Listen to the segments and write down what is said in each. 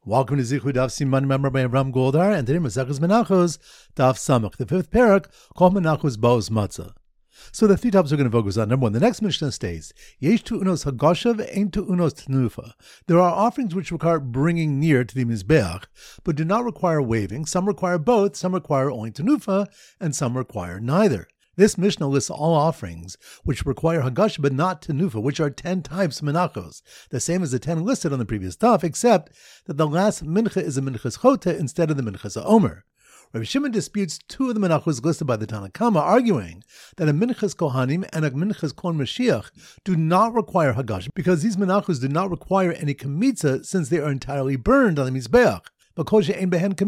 Welcome to Zichud Daf Siman, member by Ram Goldar, and today Masechus Menachos, Daf Samach, the fifth parak, called Menachos Baos Matzah. So the three topics we're going to focus on. Number one, the next Mishnah states, Yesh tu unos hagasha ve'ein tu unos tenufa. There are offerings which require bringing near to the Mizbeach, but do not require waving. Some require both, some require only tenufa, and some require neither. This Mishnah lists all offerings which require hagasha but not tenufa, which are 10 types of menachos, the same as the 10 listed on the previous daf, except that the last mincha is a minchas chota instead of the minchas omer. Rabbi Shimon disputes two of the menachos listed by the Tanna Kama, arguing that a minchas kohanim and a minchas kon Mashiach do not require hagasha because these menachos do not require any kamitza since they are entirely burned on the mizbeach. And any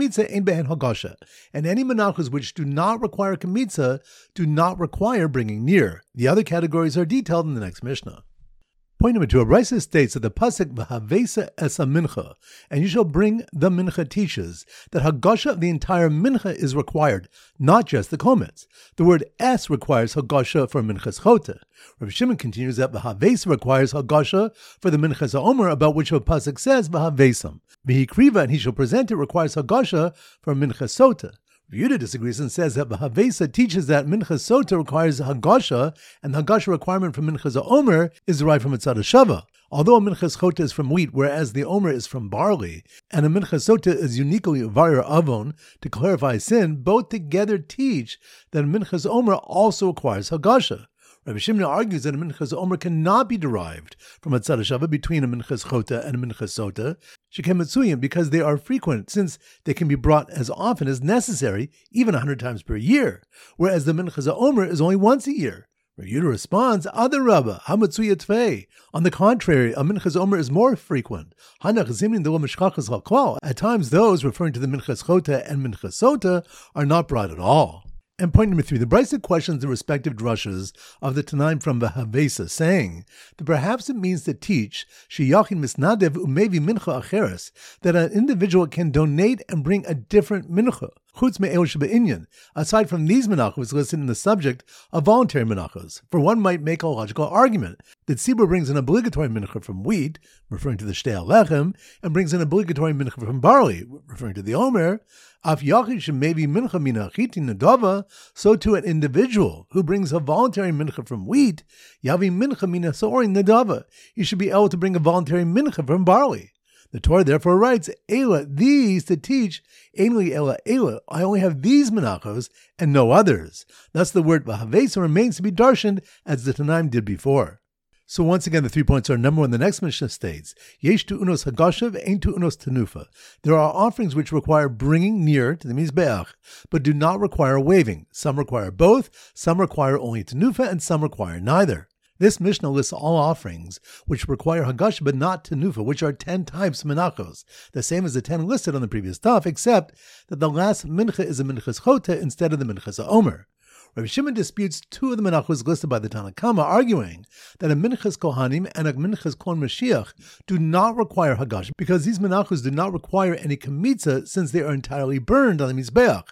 menachos which do not require kamitza do not require bringing near. The other categories are detailed in the next Mishnah. Point number two, a Brisa states that the pasuk v'havesa es mincha, and you shall bring the mincha teaches that hagasha of the entire mincha is required, not just the komets. The word es requires hagasha for minchas chota. Rabbi Shimon continues that v'havesa requires hagasha for the minchas omer, about which the pasuk says v'havesam. V'hikriva, and he shall present it, requires hagasha for minchas sota. Yehuda disagrees and says that Havesa teaches that Minchas Sota requires Hagasha, and the Hagasha requirement for Minchas Omer is derived from a Tzad Shava. Although a Minchas Chota is from wheat, whereas the Omer is from barley, and a Minchas Sota is uniquely Varir Avon to clarify sin, both together teach that Minchas Omer also requires Hagasha. Rabbi Shimon argues that a minchas omer cannot be derived from a tzad shava between a minchas chota and a minchas sota, shekem because they are frequent, since they can be brought as often as necessary, even 100 times per year, whereas the minchas omer is only once a year. Yehuda responds, Adar Rabba, hamatzuya tvei. On the contrary, a minchas omer is more frequent. Hanach zimnin delo mishchachas halklal. At times, those referring to the minchas chota and minchas sota are not brought at all. And point number three, the Brisa questions the respective drushes of the Tanaim from Havesa, saying that perhaps it means to teach sheyachin misnadev umevi mincha acheres, that an individual can donate and bring a different mincha, chutz me'el shebe'inyan, aside from these menachos listed in the subject of voluntary menachos. For one might make a logical argument that Tzibur brings an obligatory mincha from wheat, referring to the shtei alechem, and brings an obligatory mincha from barley, referring to the omer. Af yachid shemevi mincha mina chitin nadava, so to an individual who brings a voluntary mincha from wheat, yavi mincha mina sorin nadava, he should be able to bring a voluntary mincha from barley. The Torah therefore writes, Ela, these to teach, Einli Ela Ela, I only have these menachos and no others. Thus the word v'havesa remains to be darshaned as the Tanaim did before. So once again, the 3 points are: number one, the next Mishnah states, Yesh tu unos hagasha ve'ein tu unos tenufa. There are offerings which require bringing near to the Mizbeach, but do not require waving. Some require both, some require only tenufa, and some require neither. This Mishnah lists all offerings which require hagasha but not tenufa, which are 10 types of menachos, the same as the 10 listed on the previous daf, except that the last mincha is a minchas chota instead of the minchas omer. Rabbi Shimon disputes two of the menachos listed by the Tanna Kama, arguing that a minchas kohanim and a minchas kon Mashiach do not require hagasha because these menachos do not require any kamitza since they are entirely burned on the mizbeach.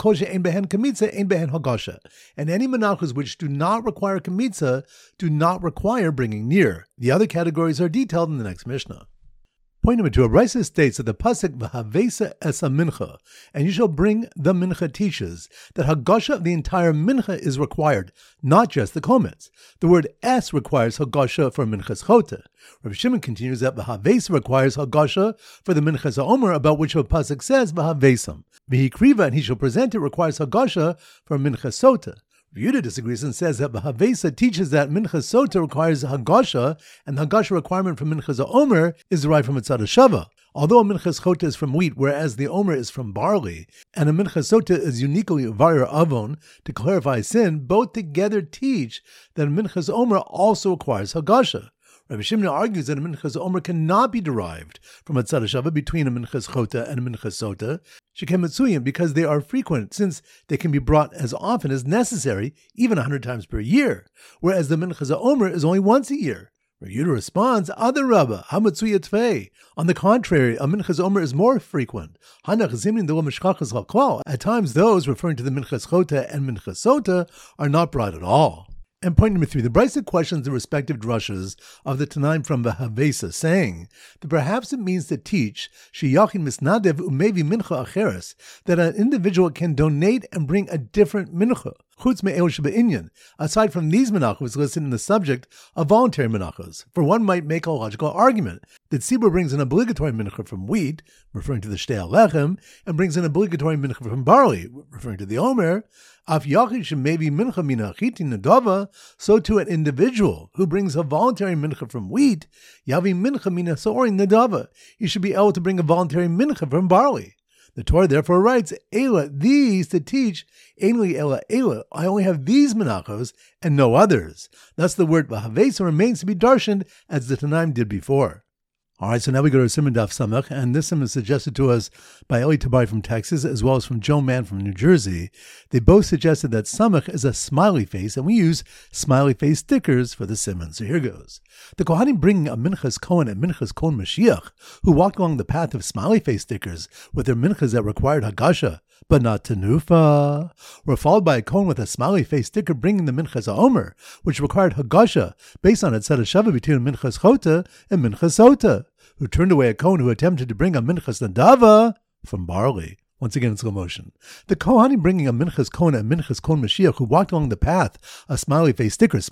And any menachos which do not require kamitza do not require bringing near. The other categories are detailed in the next Mishnah. Point number two, a Brisa states that the pasuk v'havesa es mincha, and you shall bring the mincha teaches that hagasha of the entire mincha is required, not just the komets. The word es requires hagasha for minchas chota. Rabbi Shimon continues that v'havesa requires hagasha for the minchas omer, about which the pasuk says v'havesam. V'hikriva, and he shall present it, requires hagasha for minchas sota. Yehuda disagrees and says that Havesa teaches that Minchas Sota requires Hagasha, and the Hagasha requirement for Minchas Omer is derived from a Tzad Shava. Although a Minchas Chota is from wheat, whereas the Omer is from barley, and a Minchas Sota is uniquely Varir Avon to clarify sin, both together teach that a Minchas Omer also requires Hagasha. Rabbi Shimon argues that a minchas omer cannot be derived from a tzad shava between a minchas chota and a minchas sota, shekem because they are frequent, since they can be brought as often as necessary, even 100 times per year, whereas the minchas omer is only once a year. Yehuda responds, Adar Rabba, hamatzuya tvei. On the contrary, a minchas omer is more frequent. Hanach zimnin delo mishchachas halklal. At times, those referring to the minchas chota and minchas sota are not brought at all. And point number 3, the Brisa questions the respective drushes of the Tanaim from V'havesa, saying that perhaps it means to teach sheyachin misnadev umevi mincha acheres, that an individual can donate and bring a different mincha, chutz me'el shebe'inyan, aside from these menachos listed in the subject of voluntary menachos. For one might make a logical argument that Tzibur brings an obligatory mincha from wheat, referring to the shtei alechem, and brings an obligatory mincha from barley, referring to the omer. Af yachid shemevi mincha mina chitin nadava, so to an individual who brings a voluntary mincha from wheat, yavi mincha mina sorin nadava, he should be able to bring a voluntary mincha from barley. The Torah therefore writes, Ela, these to teach, Ainli Ela Ela, I only have these menachos and no others. Thus the word V'havesa remains to be darshaned as the Tanaim did before. Alright, so now we go to Siman Daf Samach, and this Siman is suggested to us by Eli Tabari from Texas, as well as from Joe Mann from New Jersey. They both suggested that Samach is a smiley face, and we use smiley face stickers for the Siman. So here goes. The Kohanim bringing a Minchas Kohen and Minchas Kohen Mashiach, who walked along the path of smiley face stickers with their minchas that required Hagasha, but not Tenufa, were followed by a Kohen with a smiley face sticker bringing the Minchas Omer, which required Hagasha, based on a tzad shava between Minchas Chota and Minchas Sota, who turned away a Kohen who attempted to bring a Minchas Nadava from barley. Once again in slow motion. The Kohanim bringing a Minchas Kohen and Minchas Kohen Mashiach who walked along the path of smiley face stickers,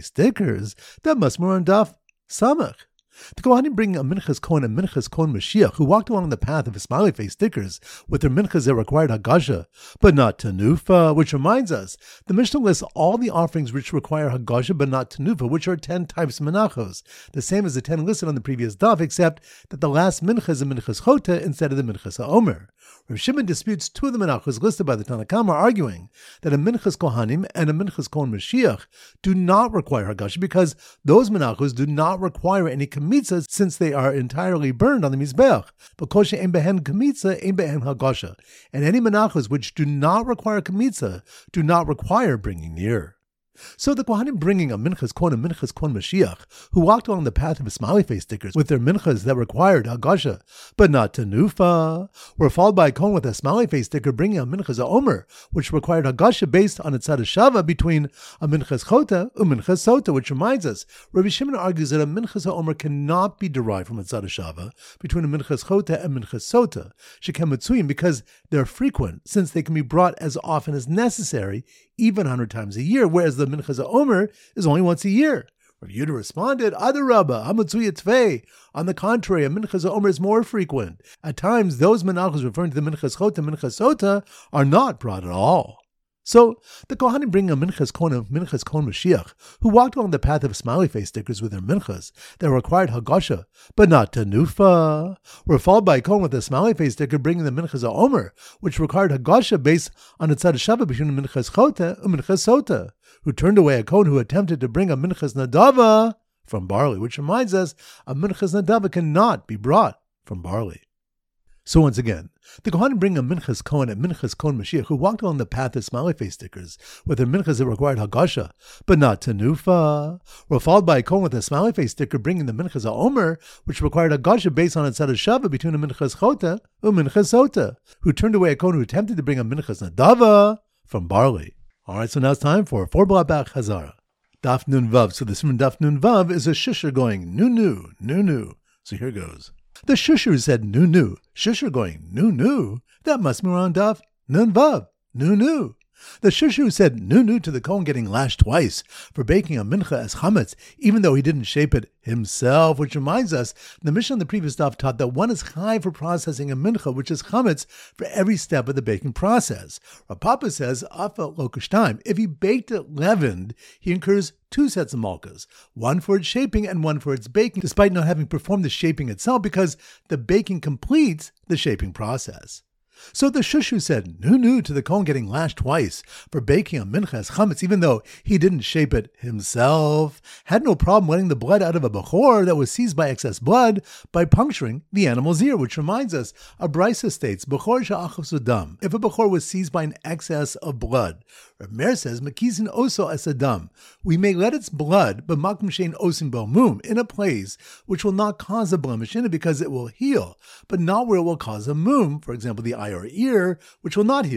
that must be on Daf Samach. The Kohanim bringing a Minchas Kohen and Minchas Kohen Mashiach who walked along the path of smiley face stickers with their minchas that required Hagasha, but not Tenufa, which reminds us, the Mishnah lists all the offerings which require Hagasha, but not Tenufa, which are 10 types of menachos, the same as the 10 listed on the previous daf, except that the last mincha is a Minchas Chota instead of the Minchas HaOmer. Rav Shimon disputes two of the menachos listed by the Tanna Kama, arguing that a Minchas Kohanim and a Minchas Kohen Mashiach do not require Hagasha because those menachos do not require any mitzvahs since they are entirely burned on the mizbeach. But kosher ein behen kamitzah, ein behen hagasha, and any menachos which do not require kamitzah do not require bringing near. So the Kohanim bringing a Minchas Kohen and Minchas Kohen Mashiach, who walked along the path of smiley face stickers with their minchas that required Hagasha, but not Tenufa, were followed by a Kohen with a smiley face sticker bringing a Minchas Omer, which required Hagasha based on a tzad shava between a Minchas Chota and Minchas Sota, which reminds us, Rabbi Shimon argues that a Minchas Omer cannot be derived from a tzad shava between a Minchas Chota and Minchas Sota, Shekem Mitzuyim, because they're frequent, since they can be brought as often as necessary, even 100 times a year, whereas the Minchas Omer is only once a year. Rav Yehuda responded, Adarabba, Hamatzuya Tvei. On the contrary, a Minchas Omer is more frequent. At times, those menachos referring to the Minchas Chota and Minchas Sota are not brought at all. So, the Kohanim bring a Minchas Kohen and Minchas Kohen Mashiach, who walked along the path of smiley face stickers with their minchas that required Hagasha, but not Tenufa, were followed by a Kohen with a smiley face sticker bringing the Minchas Omer, which required Hagasha based on a tzad shava between the Minchas Chota and Minchas Sota, who turned away a Kohen who attempted to bring a Minchas Nadava from barley, which reminds us a Minchas Nadava cannot be brought from barley. So once again, the Kohanim bring a Minchas Kohen and Minchas Kohen Mashiach who walked along the path of smiley face stickers with their minchas that required Hagasha, but not Tenufa, were followed by a Kohen with a smiley face sticker bringing the Minchas Omer, which required Hagasha based on a tzad shava between a Minchas Chota and Minchas Sota, who turned away a Kohen who attempted to bring a Minchas Nadava from barley. Alright, so now it's time for 4 Blabach Hazara. Daf Nun Vav. So this from Daf Nun Vav is a shusher going nu. So here goes. The shusher said nu. Shusher going nu. That must be around Daf Nun Vav. Nu. The shusher said nu to the Kohen getting lashed twice for baking a mincha as chametz, even though he didn't shape it himself, which reminds us, the Mishnah on the previous daf taught that one is chai for processing a mincha, which is chametz, for every step of the baking process. Rav Papa says, afa lo k'shtayim, if he baked it leavened, he incurs 2 sets of malkas, one for its shaping and one for its baking, despite not having performed the shaping itself, because the baking completes the shaping process. So the shushu said nu to the Kohen getting lashed twice for baking a mincha as chametz, even though he didn't shape it himself, had no problem letting the blood out of a bechor that was seized by excess blood by puncturing the animal's ear, which reminds us, a brisa states, bechor sha'achos udam, if a bechor was seized by an excess of blood. Rav Meir says, makizin oso es adam, we may let its blood, but makom shein osin bo mum, in a place which will not cause a blemish in it because it will heal, but not where it will cause a mum, for example, the eye or ear, which will not heal.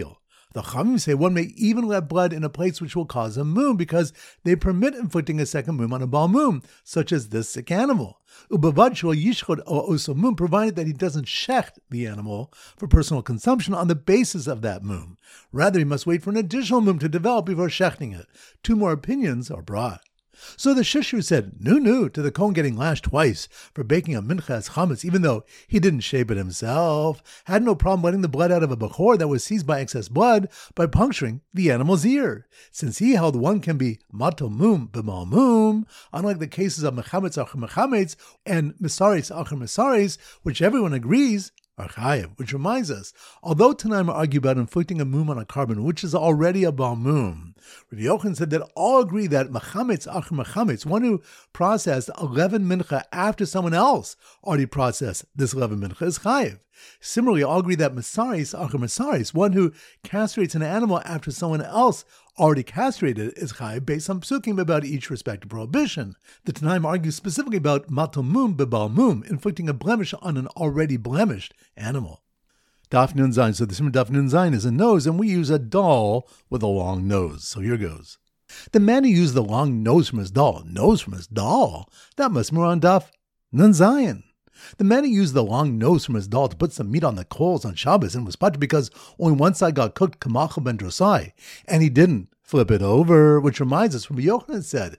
The Chachamim say one may even let blood in a place which will cause a mum, because they permit inflicting a second mum on a Baal mum, such as this sick animal. Ubavad shel yishchod o oso mum, provided that he doesn't shecht the animal for personal consumption on the basis of that mum. Rather, he must wait for an additional mum to develop before shechting it. 2 more opinions are brought. So the Shishur said, no, to the Kohen getting lashed twice for baking a mincha as chametz, even though he didn't shape it himself, had no problem letting the blood out of a bechor that was seized by excess blood by puncturing the animal's ear. Since he held one can be mato mum b'mal mum, unlike the cases of mechametz achar mechametz and misaris achar misaris, which everyone agrees are chayev, which reminds us, although Tanaim argue about inflicting a mum on a carbon, which is already a Baal mum, Rabbi Yochanan said that all agree that mechametz achar mechametz, one who processed 11 mincha after someone else already processed this 11 mincha, is chayev. Similarly, all agree that misaris achar misaris, one who castrates an animal after someone else already castrated, is chayev based on psukim about each respective prohibition. The Tanaim argue specifically about mato mum bebal mum, inflicting a blemish on an already blemished animal. Daf Nun Zayin. So the Simmer Daf Nun Zayin is a nose, and we use a doll with a long nose. So here goes. The man who used the long nose from his doll, that must be on Daf Nun Zayin. The man who used the long nose from his doll to put some meat on the coals on Shabbos and was punished because only one side got cooked, kamachal ben drosai, and he didn't flip it over, which reminds us, Rabbi Yochanan said,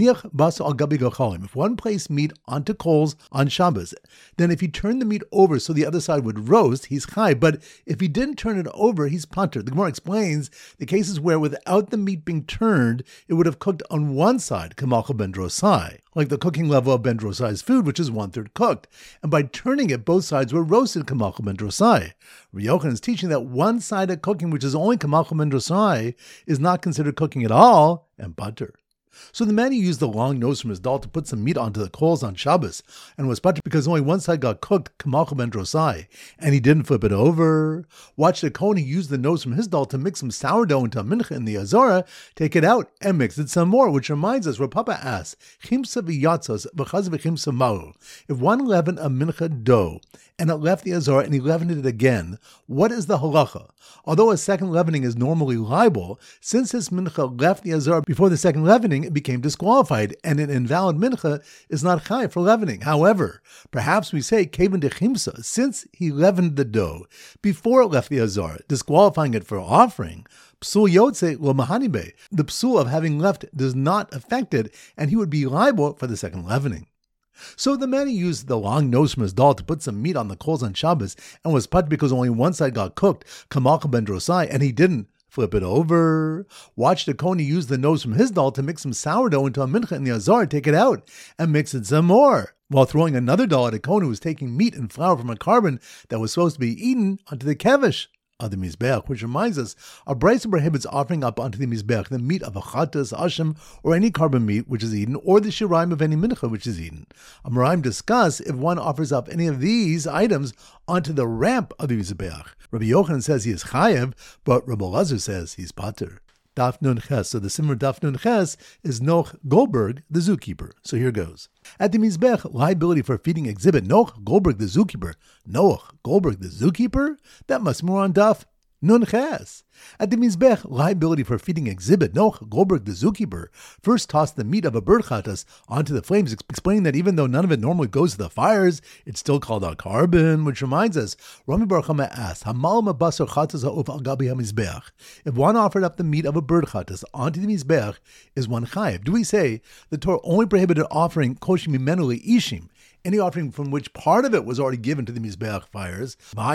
if one placed meat onto coals on Shabbos, then if he turned the meat over so the other side would roast, he's chai. But if he didn't turn it over, he's punter. The Gemara explains the cases where without the meat being turned, it would have cooked on one side, kamachal ben drosai, like the cooking level of ben drosai's food, which is 1/3 cooked. And by turning it, both sides were roasted kamachal ben drosai. Rabbi Yochanan is teaching that one-sided cooking, which is only kamachal ben drosai, is not considered cooking at all, and butter. So the man who used the long nose from his doll to put some meat onto the coals on Shabbos and was butter because only one side got cooked, kamachal ben drosai, and he didn't flip it over. Watch the Kohen who used the nose from his doll to mix some sourdough into a mincha in the Azora, take it out and mix it some more, which reminds us, Rav Papa asks, Chimsa v'yatzos v'chaz v'chimsa mahu. If one leavened a mincha dough and it left the Azora and he leavened it again, what is the halacha? Although a second leavening is normally liable, since this mincha left the Azora before the second leavening, it became disqualified, and an invalid mincha is not chai for leavening. However, perhaps we say kevan dechimsa, since he leavened the dough before it left the Azora, disqualifying it for offering, psul yotze lo mahanibe, the psul of having left does not affect it, and he would be liable for the second leavening. So the man who used the long nose from his doll to put some meat on the coals on Shabbos and was punished because only one side got cooked, kamachal ben drosai, and he didn't flip it over. Watch the Kohen use the nose from his doll to mix some sourdough into a mincha in the Azar, take it out, and mix it some more, while throwing another doll at a Kohen who was taking meat and flour from a carbon that was supposed to be eaten onto the kevish of the Mizbeach, which reminds us, a brayso prohibits offering up onto the Mizbeach the meat of a chatas, ashim, or any carbon meat which is eaten, or the shiraim of any mincha which is eaten. Amoraim discuss if one offers up any of these items onto the ramp of the Mizbeach. Rabbi Yochanan says he is chayev, but Rabbi Elazar says he's pater. Daf Nun Ches. So the Simmer Daf Nun Ches is Noach Goldberg, the zookeeper. So here goes. At the Mizbech liability for feeding exhibit, Noach Goldberg, the zookeeper. Noach Goldberg, the zookeeper? That must be more on Daf Nun Ches. At the Mizbech liability for feeding exhibit, Noach Goldberg, the zookeeper, first tossed the meat of a bird chatas onto the flames, explaining that even though none of it normally goes to the fires, it's still called a carbon, which reminds us, Rami Baruch Hama asked, Hamal mabasar chatas ha'uf al gabi ha-mizbech. If one offered up the meat of a bird chatas onto the Mizbech, is one chayiv? Do we say the Torah only prohibited offering koshim mimenu le'ishim, any offering from which part of it was already given to the Mizbeach fires,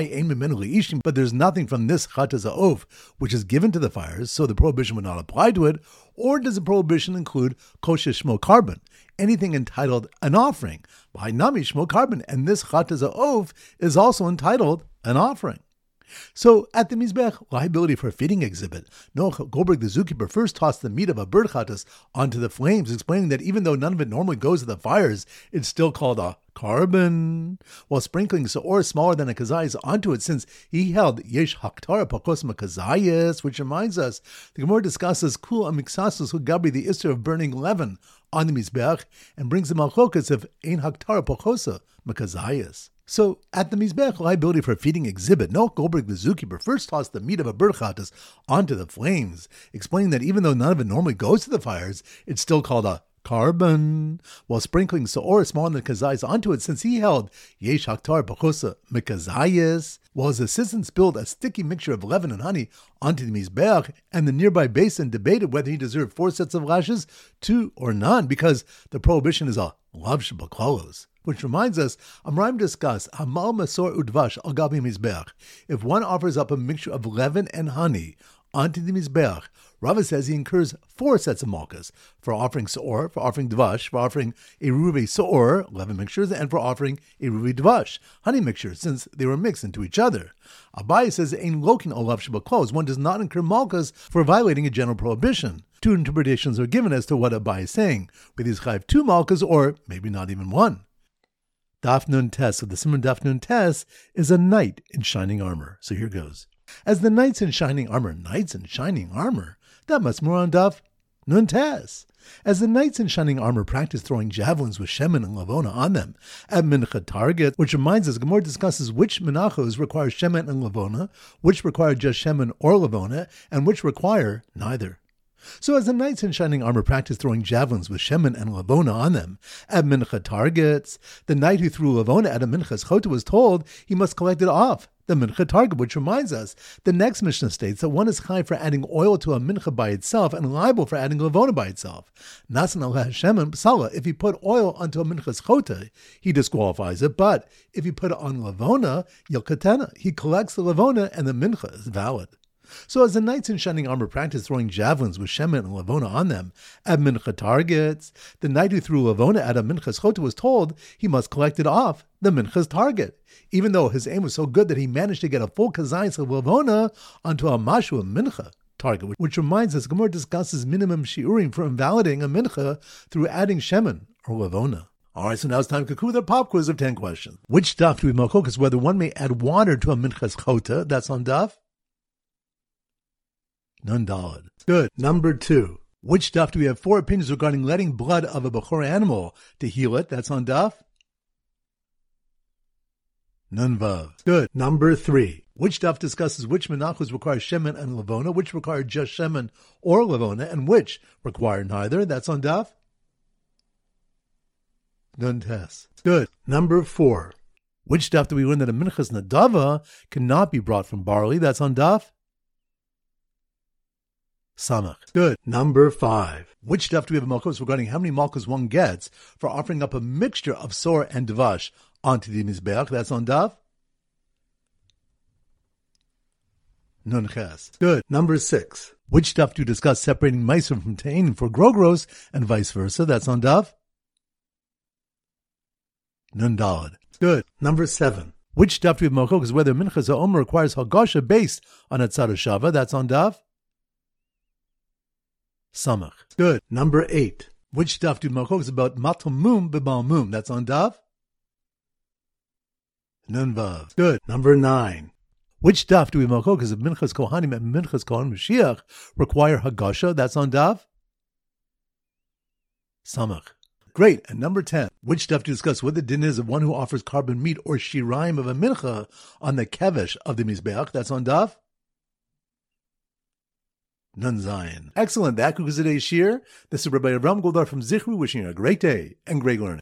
but there's nothing from this chatas ha'of which is given to the fires, so the prohibition would not apply to it? Or does the prohibition include kosher shmo carbon, anything entitled an offering? By nami shmo carbon, and this chatas ha'of is also entitled an offering. So, at the Mizbech liability for feeding exhibit, Noach Goldberg, the zookeeper, first tossed the meat of a bird chatas onto the flames, explaining that even though none of it normally goes to the fires, it's still called a carbon, while sprinkling seor smaller than a kazayas onto it, since he held yesh haktara pakos makazayas, which reminds us, the Gemara discusses kul amixasus gabri, the issue of burning leaven on the Mizbech, and brings the malchokas of ein haktara pakosa makazayas. So, at the Mizbeach liability for a feeding exhibit, Noach Goldberg, the zookeeper, first tossed the meat of a bird chatas onto the flames, explaining that even though none of it normally goes to the fires, it's still called a carbon, while sprinkling Seor smaller than Kazayas onto it, since he held Yesh Haktar Pachosa Mekazayas, while his assistant spilled a sticky mixture of leaven and honey onto the Mizbeach, and the nearby basin debated whether he deserved 4 sets of lashes, 2 or none, because the prohibition is a lav shebaklalos. Which reminds us, Amraim discussed Hamal Masor Udvash al Gabi Mizbeach. If one offers up a mixture of leaven and honey onto the Mizbeach, Rava says he incurs 4 sets of malkas, for offering Seor, for offering Dvash, for offering a Ruvi Seor, leaven mixtures, and for offering a Ruvi Dvash, honey mixtures, since they were mixed into each other. Abai says, Ein Lokin Olav Shabaklos, one does not incur malkas for violating a general prohibition. 2 interpretations are given as to what Abai is saying, with his chayv 2 malkas, or maybe not even 1. Daf Nun Tes of the Simon Daf Nun Tes is a knight in shining armor. So here goes. As the knights in shining armor, that must be more on Daf Nun Tes. As the knights in shining armor practice throwing javelins with shemen and lavona on them at mincha target, which reminds us, Gemara discusses which menachos require shemen and lavona, which require just shemen or lavona, and which require neither. So as the knights in shining armor practice throwing javelins with shemen and lavona on them at mincha targets, the knight who threw lavona at a mincha's chota was told he must collect it off the mincha target, which reminds us, the next Mishnah states that one is chai for adding oil to a mincha by itself and liable for adding lavona by itself. Nasan al shemen psala, if he put oil onto a mincha's chota, he disqualifies it, but if he put it on lavona, yilkatena, he collects the lavona and the mincha is valid. So as the knights in shining armor practice throwing javelins with shemen and lavona on them at mincha targets, the knight who threw lavona at a mincha's chota was told he must collect it off the mincha's target, even though his aim was so good that he managed to get a full kazayis of lavona onto a mashu mincha target, which reminds us, Gemara discusses minimum shiurim for invalidating a mincha through adding shemen or lavona. Alright, so now it's time to conclude the pop quiz of 10 questions. Which daf do we malchok whether one may add water to a mincha's chota? That's on daf Nun Daled. Good. Number 2. Which daf do we have 4 opinions regarding letting blood of a bechor animal to heal it? That's on daf Nun Vav. Good. Number 3. Which daf discusses which menachos require shemen and lavona, which require just shemen or lavona, and which require neither? That's on daf Nun Tes. Good. Number 4. Which daf do we learn that a minchas nadava cannot be brought from barley? That's on daf Samach. Good. Number 5. Which daf do we have malchus regarding how many malchus one gets for offering up a mixture of sor and dvash onto the mizbeach? That's on daf Nun Ches. Good. Number 6. Which daf do you discuss separating meiser from ta'in for grogros and vice versa? That's on daf Nun Daled. Good. Number 7. Which daf do we have malchus whether minchas ha'omer requires hagasha based on a tzad shava? That's on daf Samach. Good. Number 8. Which daf do malchok is about matamum bebalmum? That's on daf Nun Vav. Good. Number 9. Which daf do we malchok is of minchas kohanim and minchas kohan Mashiach require hagasha? That's on daf Samach. Great. And number 10. Which daf to discuss what the din is of one who offers carbon meat or shiraim of a mincha on the kevesh of the mizbeach? That's on daf Nun Zayin. Excellent. That concludes today's shir. This is Rabbi Avram Goldar from Zichru wishing you a great day and great learning.